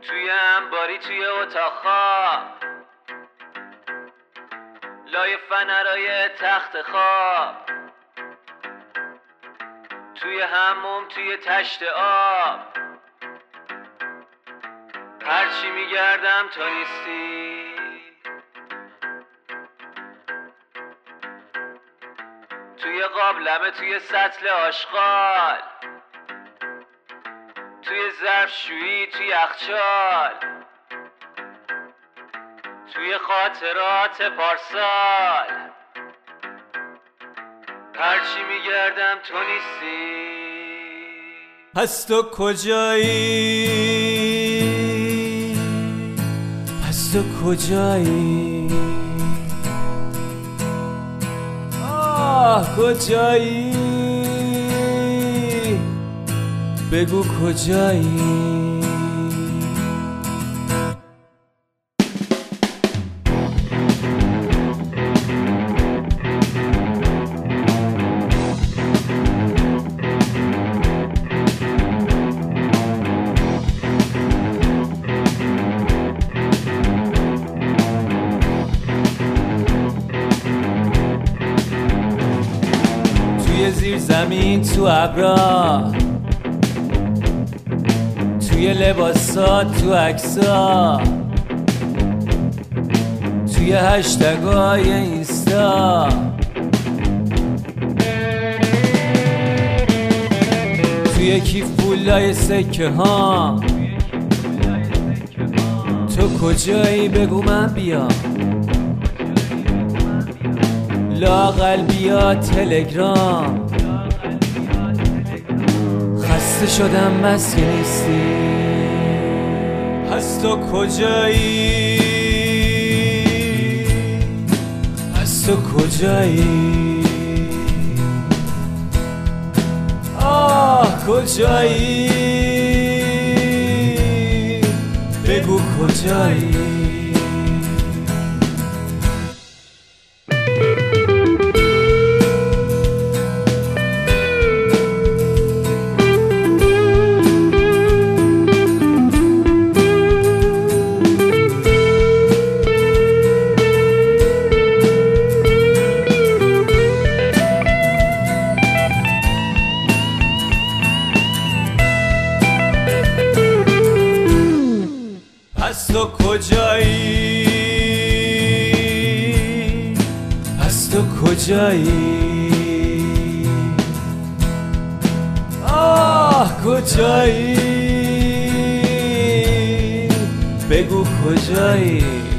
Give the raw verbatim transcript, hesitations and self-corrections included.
توی انباری توی اتاق خواب، لای فنرای تخت خواب، توی حموم توی تشت آب، هرچی میگردم تو نیستی. توی قابلمه توی سطل آشغال، توی ظرفشویی توی یخچال، توی خاطرات پارسال، هرچی میگردم تو نیستی. پس تو کجایی؟ پس تو کجایی؟ آه کجایی؟ بگو کجایی؟ توی زیر زمین تو ابرا، توی لباسات تو عکسا، توی هشتگای اینستا، توی کیف پولای سکه ها. تو کجایی بگو من بیام، لااقل بیا تلگرام. خسته شدم مسکه نیستی. پس تو کجایی؟ پس تو کجایی؟ آه کجایی؟ بگو کجایی؟ پس تو کجایی؟ پس تو کجایی؟ آه کجایی؟ بگو کجایی؟